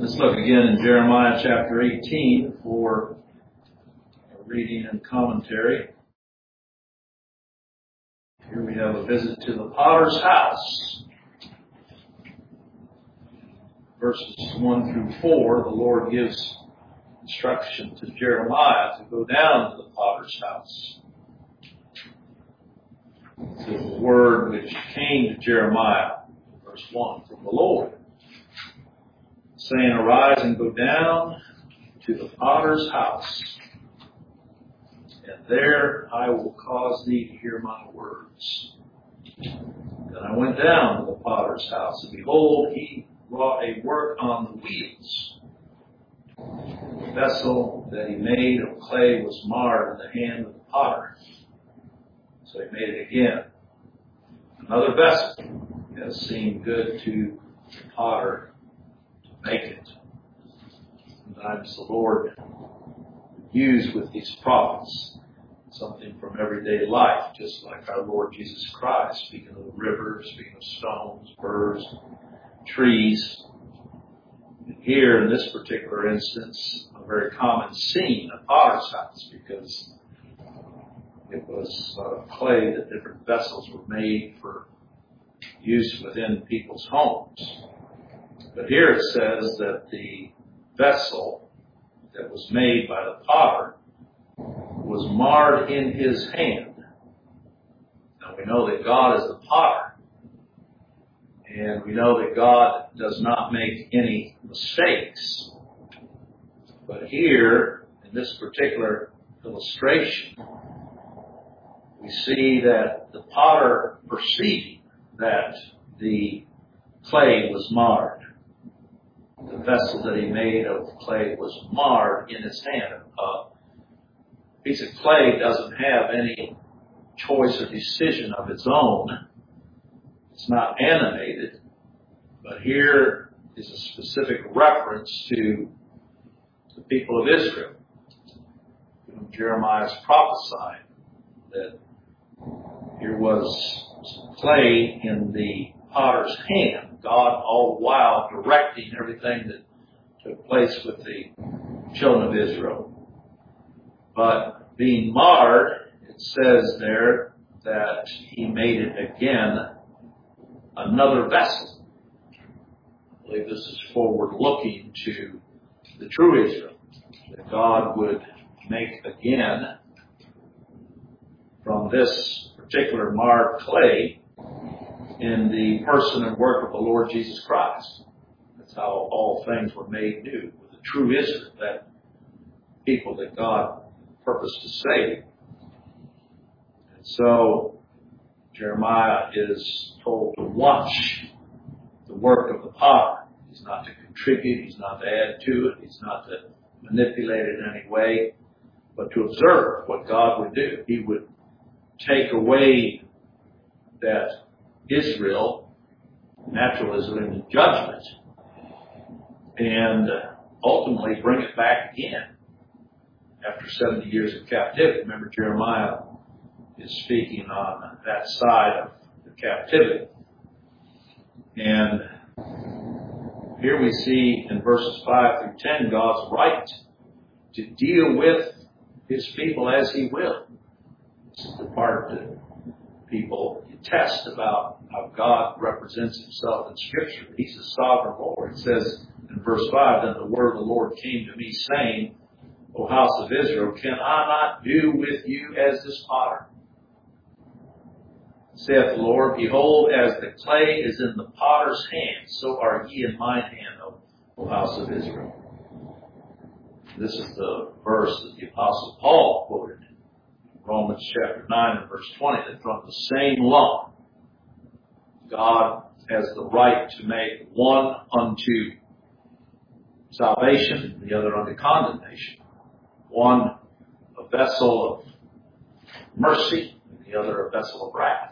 Let's look again in Jeremiah chapter 18 for a reading and commentary. Here we have a visit to the potter's house. Verses 1 through 4, the Lord gives instruction to Jeremiah to go down to the potter's house. To the word which came to Jeremiah, verse 1, from the Lord, saying, Arise and go down to the potter's house, and there I will cause thee to hear my words. Then I went down to the potter's house, and behold, he wrought a work on the wheels. The vessel that he made of clay was marred in the hand of the potter. So he made it again. Another vessel has seemed good to the potter to make it. Sometimes the Lord used with these prophets something from everyday life, just like our Lord Jesus Christ, speaking of the river, speaking of stones, birds, trees. And here in this particular instance, a very common scene, a potter's house, because it was clay that different vessels were made for use within people's homes. But here it says that the vessel that was made by the potter was marred in his hand. Now we know that God is the potter, and we know that God does not make any mistakes. But here, in this particular illustration, we see that the potter perceiving that the clay was marred. The vessel that he made of clay was marred in his hand. A piece of clay doesn't have any choice or decision of its own. It's not animated. But here is a specific reference to the people of Israel, whom Jeremiah is prophesying that here was clay in the potter's hand, God all the while directing everything that took place with the children of Israel. But being marred, it says there that he made it again another vessel. I believe this is forward looking to the true Israel, that God would make again from this particular marred clay in the person and work of the Lord Jesus Christ. That's how all things were made new, with the true Israel, that people that God purposed to save. And so Jeremiah is told to watch the work of the potter. He's not to contribute, he's not to add to it, he's not to manipulate it in any way, but to observe what God would do. He would take away that Israel, natural Israel, into judgment, and ultimately bring it back again after 70 years of captivity. Remember, Jeremiah is speaking on that side of the captivity. And here we see in verses 5 through 10 God's right to deal with his people as he will. This is the part that people test about how God represents himself in Scripture. He's a sovereign Lord. It says in verse 5, Then the word of the Lord came to me, saying, O house of Israel, can I not do with you as this potter? Saith the Lord, Behold, as the clay is in the potter's hand, so are ye in mine hand, O house of Israel. This is the verse that the Apostle Paul quoted in Romans chapter 9 and verse 20, that from the same lump God has the right to make one unto salvation, the other unto condemnation. One a vessel of mercy, and the other a vessel of wrath.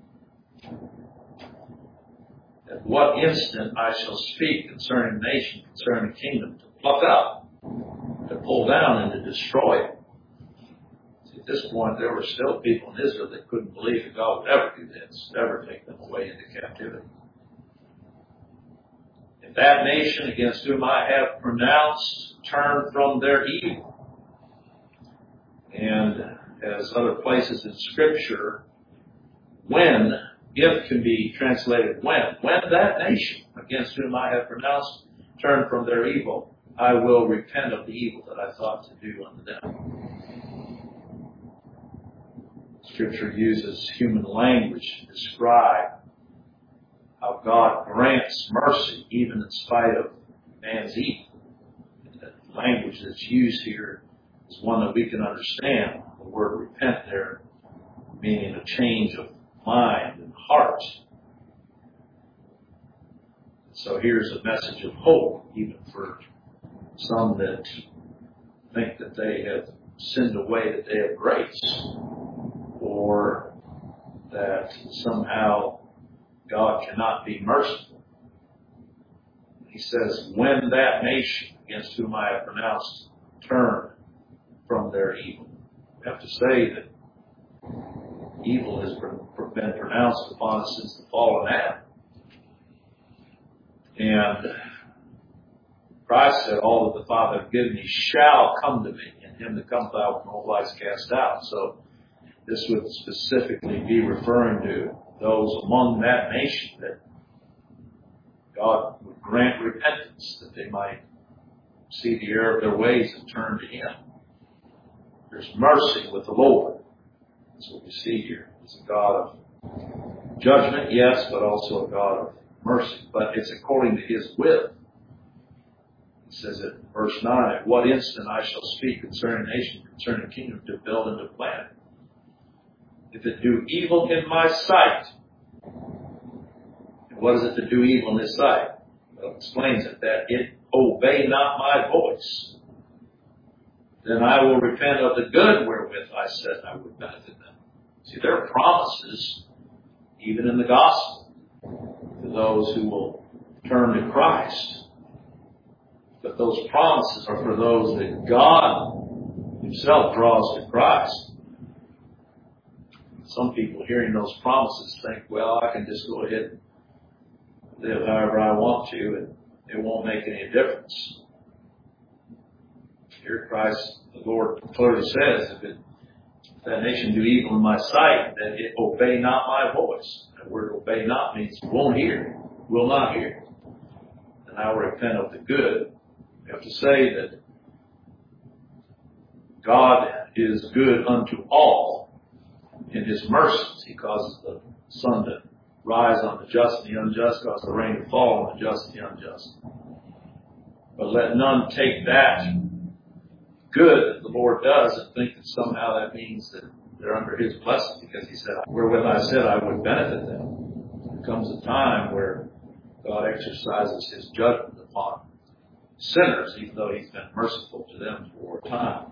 At what instant I shall speak concerning the nation, concerning the kingdom, to pluck up, to pull down, and to destroy it. See, at this point, there were still people in Israel that couldn't believe that God would ever do this, ever take them away into captivity. if that nation against whom I have pronounced turn from their evil. And as other places in Scripture, when, if can be translated when that nation against whom I have pronounced turn from their evil, I will repent of the evil that I thought to do unto them. Scripture uses human language to describe how God grants mercy even in spite of man's evil. The language that's used here is one that we can understand. The word repent there meaning a change of mind and heart. So here's a message of hope even for some that think that they have sinned away the day of grace, or that somehow God cannot be merciful. He says, when that nation against whom I have pronounced turn from their evil. We have to say that evil has been pronounced upon us since the fall of Adam. And Christ said, all that the Father hath given me shall come to me, and him that cometh I will no wise cast out. So this would specifically be referring to those among that nation that God would grant repentance, that they might see the error of their ways and turn to him. There's mercy with the Lord. That's what we see here. He's a God of judgment, yes, but also a God of mercy. But it's according to his will. He says it in verse 9, at what instant I shall speak concerning nation, concerning kingdom, to build and to plant. If it do evil in my sight. And what is it to do evil in his sight? Well, it explains it, that it obey not my voice. Then I will repent of the good wherewith I said I would benefit them. See, there are promises, even in the gospel, to those who will turn to Christ. But those promises are for those that God himself draws to Christ. Some people hearing those promises think, well, I can just go ahead and live however I want to, and it won't make any difference. Here Christ, the Lord, clearly says, if that nation do evil in my sight, then it obey not my voice. That word obey not means won't hear, will not hear. And I will repent of the good. You have to say that God is good unto all. In his mercies, he causes the sun to rise on the just and the unjust, causes the rain to fall on the just and the unjust. But let none take that good that the Lord does and think that somehow that means that they're under his blessing, because he said, wherewith I said I would benefit them. There comes a time where God exercises his judgment upon sinners, even though he's been merciful to them for a time.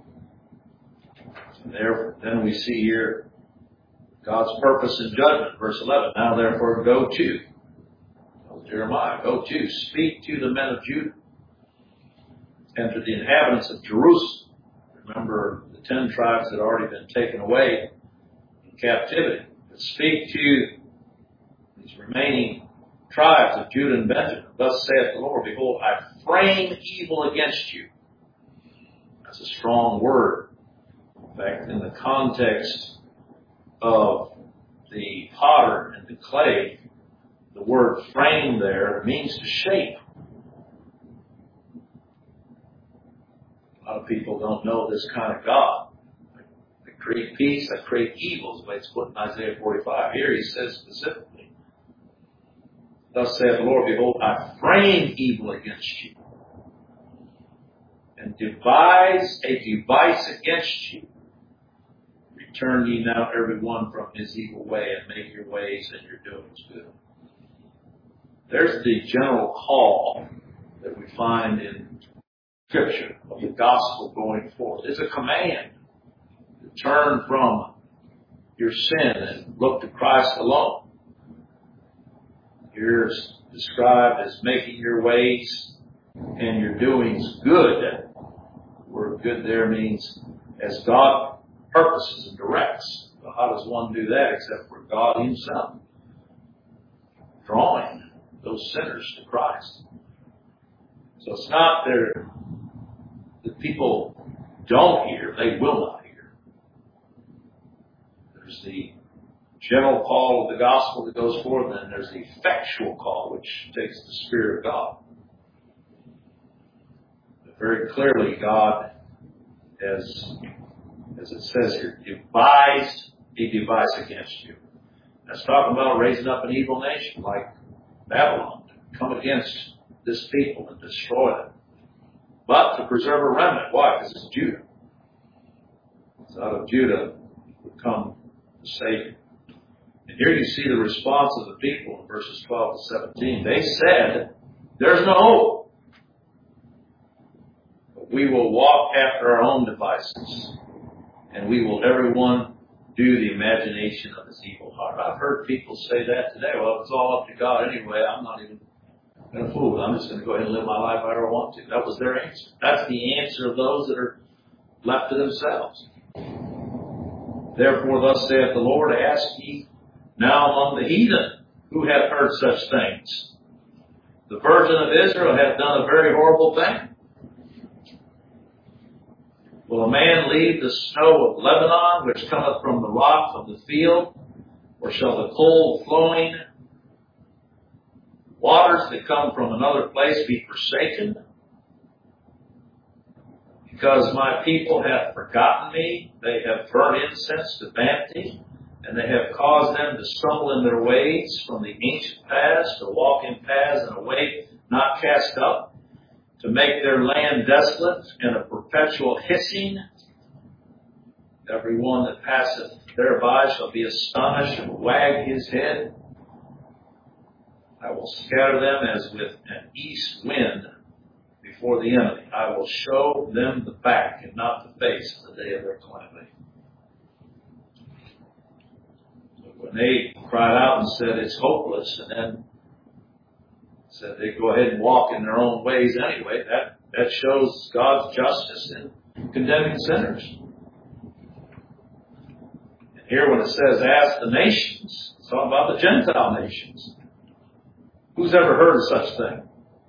And then we see here God's purpose and judgment. Verse 11, now therefore go to. Jeremiah, go to, speak to the men of Judah and to the inhabitants of Jerusalem. Remember, the 10 tribes had already been taken away in captivity. But speak to these remaining tribes of Judah and Benjamin. Thus saith the Lord, behold, I frame evil against you. That's a strong word. In fact, in the context of the potter and the clay, the word frame there means to shape. A lot of people don't know this kind of God. I create peace, I create evil, is the way it's put in Isaiah 45. Here he says specifically, thus saith the Lord, behold, I frame evil against you, and devise a device against you. Return ye now every one from his evil way, and make your ways and your doings good. There's the general call that we find in Scripture of the gospel going forth. It's a command to turn from your sin and look to Christ alone. Here's described as making your ways and your doings good. The word good there means as God purposes and directs. Well, how does one do that except for God himself drawing those sinners to Christ. So it's not that people don't hear, they will not hear. There's the general call of the gospel that goes forth, and then there's the effectual call, which takes the Spirit of God. But very clearly, God, as it says here, devised a device against you. That's talking about raising up an evil nation like Babylon to come against this people and destroy them. But to preserve a remnant. Why? Because it's Judah. It's out of Judah would come the Savior. And here you see the response of the people in verses 12 to 17. They said, there's no hope. But we will walk after our own devices. And we will everyone do the imagination of his evil heart. I've heard people say that today. Well, it's all up to God anyway. I'm not even going to fool with it. I'm just going to go ahead and live my life however I want to. That was their answer. That's the answer of those that are left to themselves. Therefore, thus saith the Lord, ask ye now among the heathen who have heard such things. The virgin of Israel hath done a very horrible thing. Will a man leave the snow of Lebanon, which cometh from the rock of the field? Or shall the cold flowing waters that come from another place be forsaken? Because my people have forgotten me, they have burnt incense to vanity, and they have caused them to stumble in their ways from the ancient paths, to walk in paths in a way not cast up, to make their land desolate and a perpetual hissing. Every one that passeth thereby shall be astonished and wag his head. I will scatter them as with an east wind before the enemy. I will show them the back and not the face in the day of their calamity. So when they cried out and said it's hopeless, and then said they go ahead and walk in their own ways anyway, that shows God's justice in condemning sinners. And here when it says ask the nations, it's talking about the Gentile nations. Who's ever heard of such thing?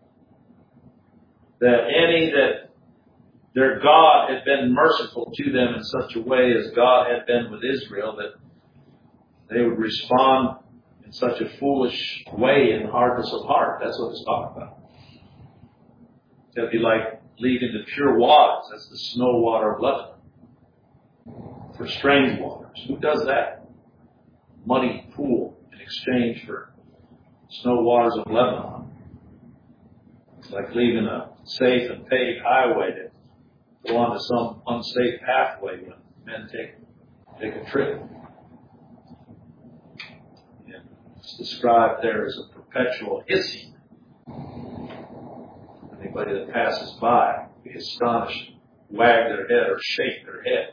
That their God had been merciful to them in such a way as God had been with Israel, that they would respond in such a foolish way and hardness of heart. That's what it's talking about. It'd be like leaving the pure waters. That's the snow water of Lebanon. For strange waters. Who does that? Muddy pool in exchange for snow waters of Lebanon. It's like leaving a safe and paved highway to go onto some unsafe pathway when men take a trip. It's described there as a perpetual hissing. Anybody that passes by be astonished, wag their head or shake their head.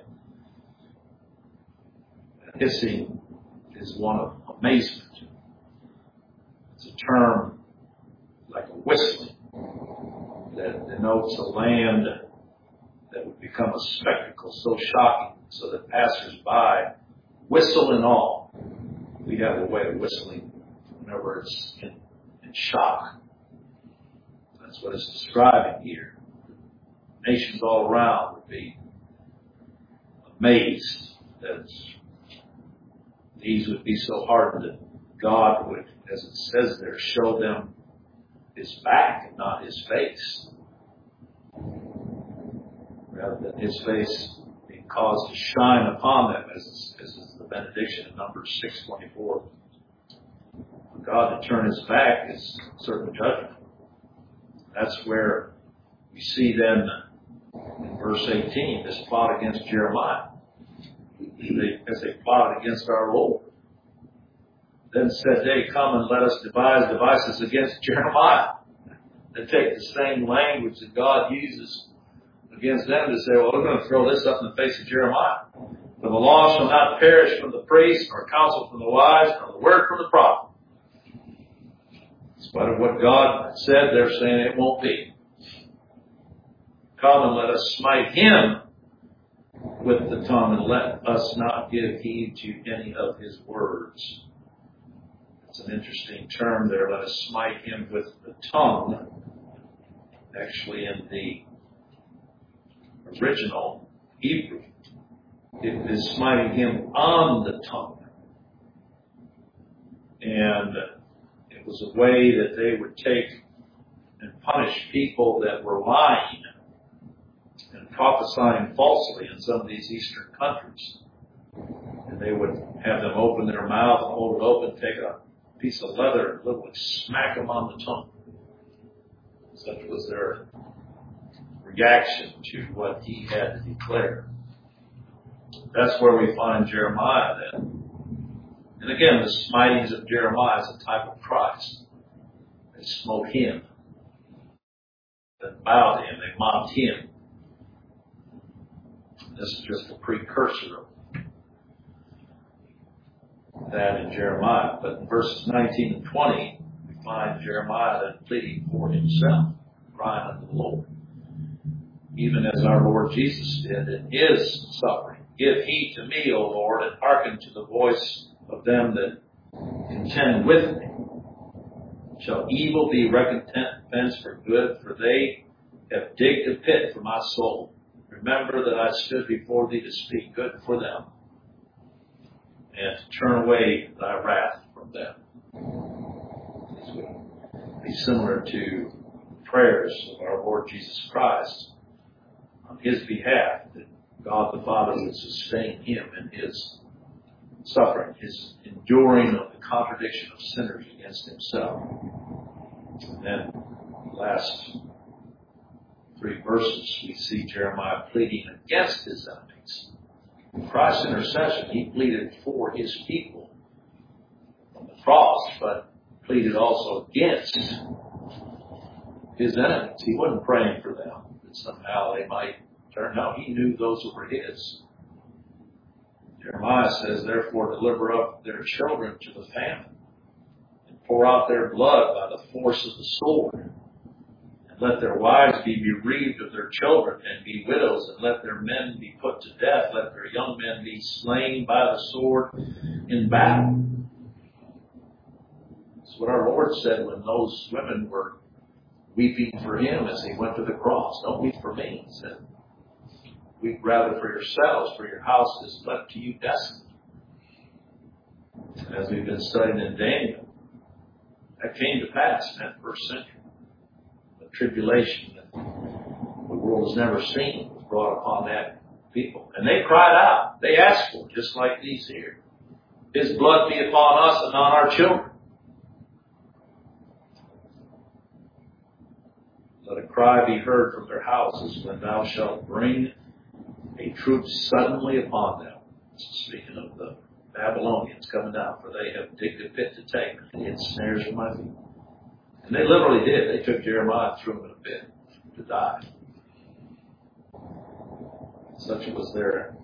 Hissing is one of amazement. It's a term like a whistling that denotes a land that would become a spectacle so shocking so that passers-by whistle in awe. We have a way of whistling whenever it's in shock. That's what it's describing here. Nations all around would be amazed that these would be so hardened that God would, as it says there, show them his back and not his face. Rather than his face being caused to shine upon them, as is the benediction in Numbers 6:24. For God to turn his back is certain judgment. That's where we see then in verse 18 this plot against Jeremiah. As they plotted against our Lord. Then said they, come and let us devise devices against Jeremiah. They take the same language that God uses against them to say, well, we're going to throw this up in the face of Jeremiah. For the law shall not perish from the priest, nor counsel from the wise, nor the word from the prophet. In spite of what God said, they're saying it won't be. Come and let us smite him with the tongue, and let us not give heed to any of his words. It's an interesting term there. Let us smite him with the tongue. Actually, in the original Hebrew, it is smiting him on the tongue. And it was a way that they would take and punish people that were lying and prophesying falsely in some of these eastern countries. And they would have them open their mouth and hold it open, take a piece of leather and literally smack them on the tongue. Such was their reaction to what he had to declare. That's where we find Jeremiah then. And again, the smitings of Jeremiah is a type of Christ. They smote him. They bowed him. They mocked him. This is just a precursor of that in Jeremiah. But in verses 19 and 20, we find Jeremiah then pleading for himself, crying unto the Lord. Even as our Lord Jesus did in his suffering. Give heed to me, O Lord, and hearken to the voice of them that contend with me. Shall evil be recompense for good? For they have digged a pit for my soul. Remember that I stood before thee to speak good for them, and to turn away thy wrath from them. This would be similar to prayers of our Lord Jesus Christ on his behalf, that God the Father would sustain him in his suffering, his enduring of the contradiction of sinners against himself. And then, the last 3 verses, we see Jeremiah pleading against his enemies. In Christ's intercession, he pleaded for his people on the cross, but pleaded also against his enemies. He wasn't praying for them, that somehow they might turn out. He knew those who were his. Jeremiah says, therefore, deliver up their children to the famine, and pour out their blood by the force of the sword. And let their wives be bereaved of their children, and be widows, and let their men be put to death. Let their young men be slain by the sword in battle. That's what our Lord said when those women were weeping for him as he went to the cross. Don't weep for me, he said. Weep rather for yourselves, for your house is left to you desolate. As we've been studying in Daniel, that came to pass in that first century. The tribulation that the world has never seen was brought upon that people. And they cried out. They asked for it, just like these here. His blood be upon us and on our children. Let a cry be heard from their houses when thou shalt bring a troop suddenly upon them. This is speaking of the Babylonians coming down, for they have digged a pit to take me and hid snares for my feet. And they literally did. They took Jeremiah and threw him in a pit to die. Such was their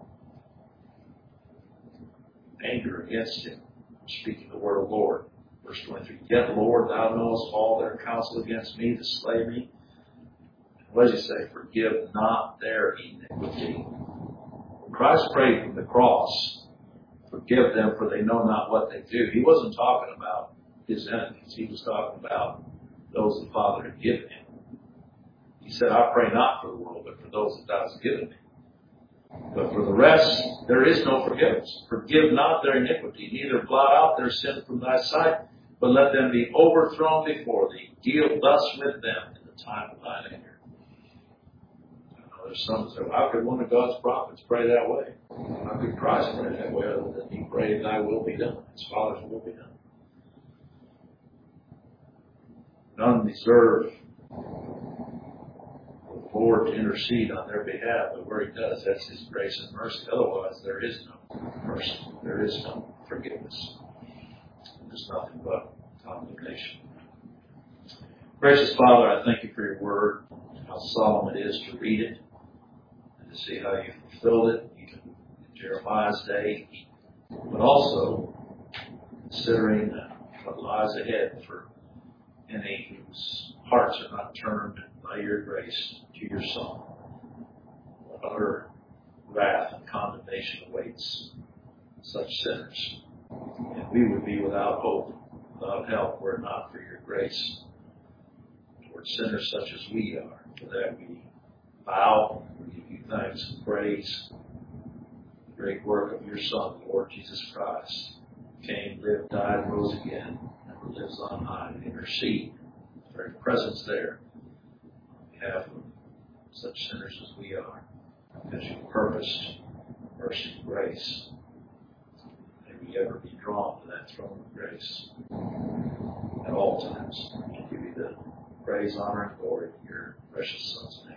anger against him, speaking the word of the Lord. Verse 23, yet, Lord, thou knowest all their counsel against me to slay me. What does he say? Forgive not their iniquity. Christ prayed from the cross, forgive them, for they know not what they do. He wasn't talking about his enemies. He was talking about those the Father had given him. He said, I pray not for the world, but for those that thou hast given me. But for the rest, there is no forgiveness. Forgive not their iniquity, neither blot out their sin from thy sight, but let them be overthrown before thee. Deal thus with them in the time of thine anger. There's some that say, well, how could one of God's prophets pray that way? How could Christ pray that way other than he prayed, thy will be done, his Father's will be done? None deserve the Lord to intercede on their behalf, but where he does, that's his grace and mercy. Otherwise, there is no mercy. There is no forgiveness. There's nothing but condemnation. Gracious Father, I thank you for your word, how solemn it is to read it, and to see how you fulfilled it, even in Jeremiah's day, but also considering what lies ahead for any whose hearts are not turned by your grace to your Son. What utter wrath and condemnation awaits such sinners in we would be without hope, without help, were it not for your grace towards sinners such as we are. For that we bow, we give you thanks and praise. The great work of your Son, the Lord Jesus Christ, came, lived, died, and rose again, and lives on high to intercede. His very presence there on behalf of such sinners as we are, because you purposed mercy and grace. May we ever be drawn to that throne of grace at all times. To give you the praise, honor, and glory in your precious Son's name.